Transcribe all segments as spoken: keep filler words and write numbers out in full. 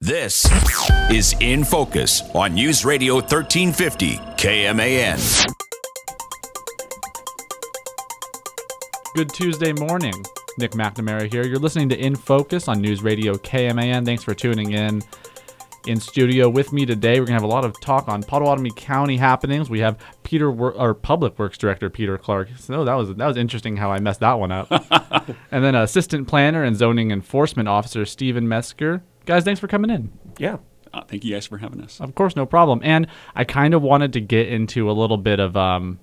This is In Focus on News Radio thirteen fifty K M A N. Good Tuesday morning. Nick McNamara here. You're listening to In Focus on News Radio K M A N. Thanks for tuning in. In studio with me today, we're going to have a lot of talk on Pottawatomie County happenings. We have Peter, our Public Works Director, Peter Clark. So that was that was interesting how I messed that one up. And then Assistant Planner and Zoning Enforcement Officer, Stephen Mesker. Guys, thanks for coming in. Yeah. Uh, thank you guys for having us. Of course, no problem. And I kind of wanted to get into a little bit of... um.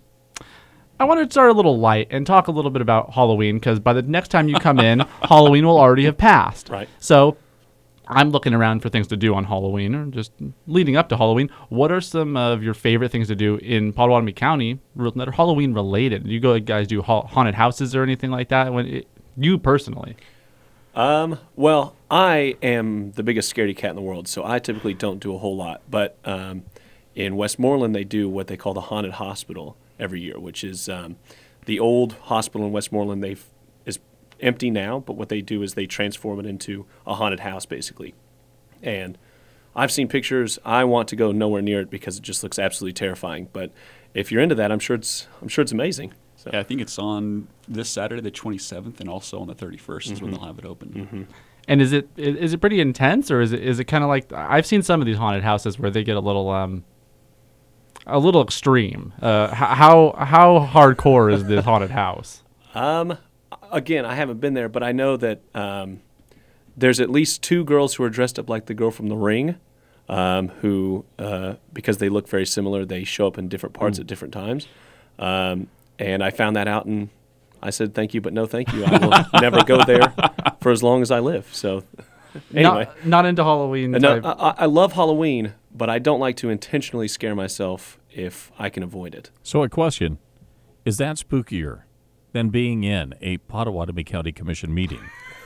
I wanted to start a little light and talk a little bit about Halloween, because by the next time you come in, Halloween will already have passed. Right. So I'm looking around for things to do on Halloween, or just leading up to Halloween. What are some of your favorite things to do in Pottawatomie County that are Halloween related? Do you go, guys do ha- haunted houses or anything like that? When it, you personally? Um, well, I am the biggest scaredy cat in the world, so I typically don't do a whole lot. But um, in Westmoreland, they do what they call the haunted hospital every year, which is um, the old hospital in Westmoreland. They've is empty now, but what they do is they transform it into a haunted house, basically. And I've seen pictures. I want to go nowhere near it because it just looks absolutely terrifying. But if you're into that, I'm sure it's I'm sure it's amazing. So. Yeah, I think it's on this Saturday, the twenty-seventh, and also on the thirty-first Mm-hmm. is when they'll have it open. Mm-hmm. And is it is it pretty intense, or is it is it kind of like, I've seen some of these haunted houses where they get a little um a little extreme. Uh, h- how how hardcore is this haunted house? Um, again, I haven't been there, but I know that um, there's at least two girls who are dressed up like the girl from The Ring, um, who uh, because they look very similar, they show up in different parts Mm. at different times. Um, and I found that out, and I said, thank you, but no thank you. I will never go there for as long as I live. So anyway. Not, not into Halloween. Uh, no, type- I, I love Halloween, but I don't like to intentionally scare myself if I can avoid it. So a question, is that spookier than being in a Pottawatomie County Commission meeting?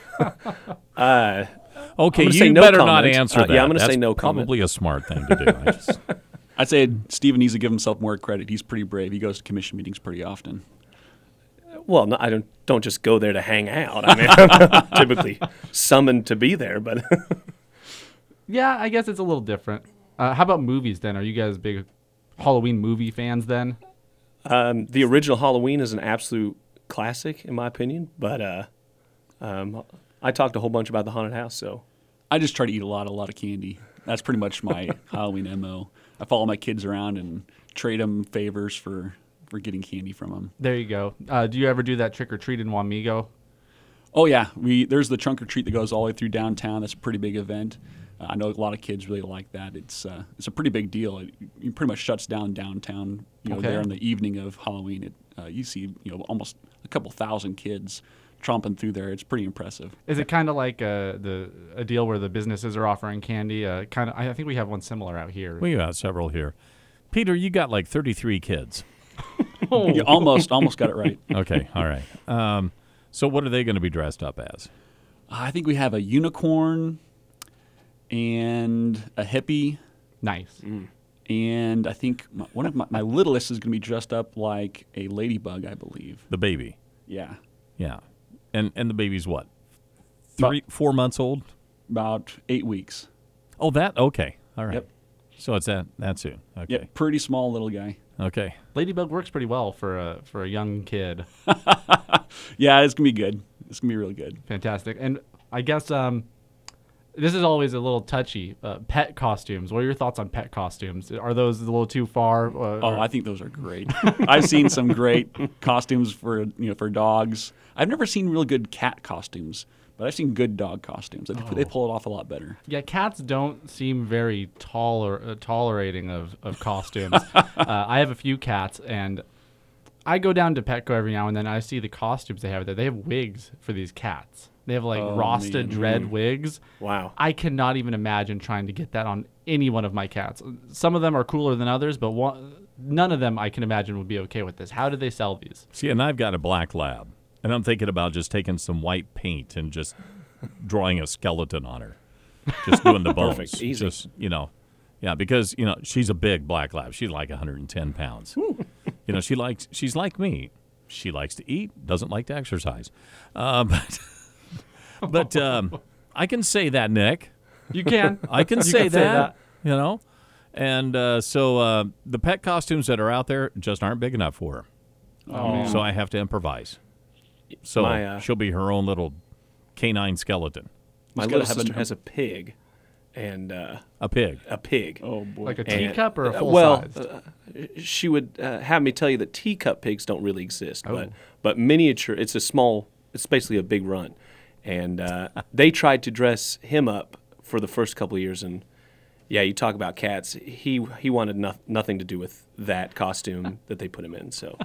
Uh, Okay, gonna you say no better not comment. answer Uh, that. yeah, I'm gonna That's say no comment. probably a smart thing to do. I just, I'd say Steven needs to give himself more credit. He's pretty brave. He goes to commission meetings pretty often. Well, no, I don't don't just go there to hang out. I mean, I'm typically summoned to be there, but yeah, I guess it's a little different. Uh, how about movies then? Are you guys big Halloween movie fans then? um, the original Halloween is an absolute classic in my opinion. But uh, um, I talked a whole bunch about the haunted house, so I just try to eat a lot, a lot of candy. That's pretty much my Halloween M O. I follow my kids around and trade them favors for, for getting candy from them. There you go. Uh, do you ever do that trick or treat in Wamego? Oh yeah, we there's the trunk or treat that goes all the way through downtown. That's a pretty big event. Uh, I know a lot of kids really like that. It's uh, it's a pretty big deal. It, it pretty much shuts down downtown. You know, Okay. there on the evening of Halloween, it uh, you see you know almost a couple thousand kids tromping through there. It's pretty impressive. Is it kind of like uh, the a deal where the businesses are offering candy? Uh, kind of. I think we have one similar out here. we got several here. Peter, you got like thirty-three kids. You almost almost got it right. Okay, all right. Um, so what are they going to be dressed up as? I think we have a unicorn and a hippie, Nice. and I think my, one of my, my littlest is going to be dressed up like a ladybug, I believe. The baby. Yeah, Yeah. And and the baby's what? Three, four months old? about eight weeks. Oh, that? Okay. All right. Yep. So it's that, that soon. Okay. Yep, pretty small little guy. Okay. Ladybug works pretty well for a for a young kid. Yeah, it's gonna be good. It's gonna be really good. Fantastic. And I guess um, this is always a little touchy. Uh, pet costumes. What are your thoughts on pet costumes? Are those a little too far? Uh, Oh, or- I think those are great. I've seen some great costumes for you know for dogs. I've never seen real good cat costumes, but I've seen good dog costumes. They, they pull it off a lot better. Yeah, cats don't seem very toler- uh, tolerating of, of costumes. uh, I have a few cats, and I go down to Petco every now and then. I see the costumes they have there. They have wigs for these cats. They have like Oh, Rasta man. Dread wigs. wow. I cannot even imagine trying to get that on any one of my cats. Some of them are cooler than others, but one, none of them I can imagine would be okay with this. How do they sell these? See, and I've got a black lab, and I'm thinking about just taking some white paint and just drawing a skeleton on her, just doing the bones. Perfect. Easy. Just, you know, yeah, because, you know, she's a big black lab. She's like one hundred ten pounds. You know, she likes, she's like me. She likes to eat, doesn't like to exercise. Uh, but but um, I can say that, Nick. You can. I can You say can that, say that. you know. And uh, so uh, the pet costumes that are out there just aren't big enough for her. Oh, man. So I have to improvise. So My, uh, she'll be her own little canine skeleton. My He's little gotta have sister a- has a pig, and uh, A pig. a pig. Oh boy. Like a And- teacup or a uh, full well, size? uh, she would uh, have me tell you that teacup pigs don't really exist, Oh. but but miniature. It's a small. It's basically a big run, and uh, they tried to dress him up for the first couple of years, and yeah, you talk about cats. He he wanted no, nothing to do with that costume that they put him in. So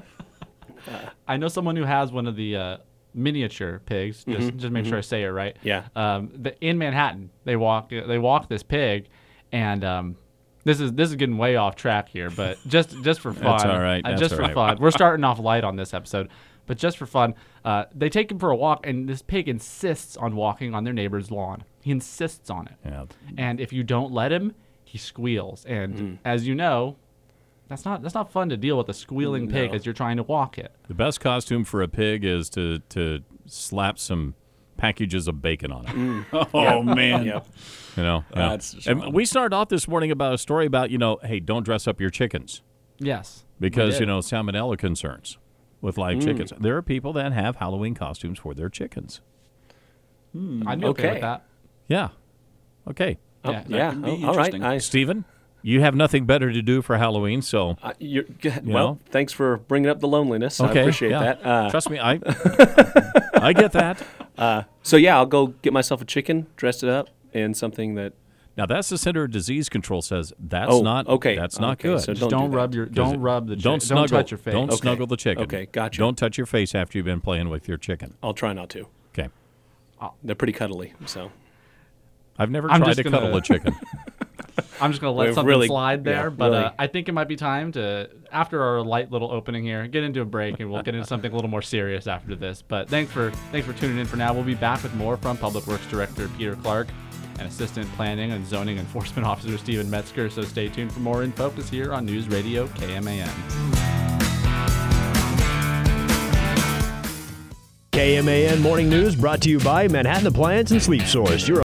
I know someone who has one of the uh, miniature pigs. Just Mm-hmm, just make sure I say it right. Yeah. Um, the, in Manhattan, they walk they walk this pig, and um, this is this is getting way off track here, but just just for fun. That's all right, uh, that's just all for right. fun. We're starting off light on this episode, but just for fun, uh, they take him for a walk, and this pig insists on walking on their neighbor's lawn. He insists on it, Yeah. and if you don't let him, he squeals. And Mm. as you know, that's not that's not fun to deal with a squealing pig No. as you're trying to walk it. The best costume for a pig is to, to slap some packages of bacon on it. oh man. yep. You know, yeah. That's and strong. we started off this morning about a story about, you know, hey, don't dress up your chickens Yes. because, did. you know, salmonella concerns with live Mm. chickens. There are people that have Halloween costumes for their chickens. I'd be okay, Okay. with that. Yeah. Okay. Oh, Yeah, that yeah. can be oh, all right. interesting. I, Stephen, you have nothing better to do for Halloween, so I, you're, g- You well, know? thanks for bringing up the loneliness. okay. I appreciate yeah. that. Uh, Trust me, I I get that. so yeah, I'll go get myself a chicken, dress it up in something that. Now that's the Center of Disease Control says that's Oh, not okay. That's not Okay, good. so Just Don't don't, do rub that. your don't rub the don't chicken. snuggle. Don't touch your face. Don't Okay. snuggle the chicken. Okay, gotcha. Don't touch your face after you've been playing with your chicken. I'll try not to. Okay. They're pretty cuddly, so. I've never I'm tried just to gonna- cuddle a chicken. I'm just gonna let We've something really- slide there, yeah, but really. uh, I think it might be time to, after our light little opening here, get into a break, and we'll get into something a little more serious after this. But thanks for thanks for tuning in for now. We'll be back with more from Public Works Director Peter Clark and Assistant Planning and Zoning Enforcement Officer Stephen Metzger. So stay tuned for more In Focus here on News Radio K M A N. K M A N Morning News brought to you by Manhattan Appliance and Sleep Source. Your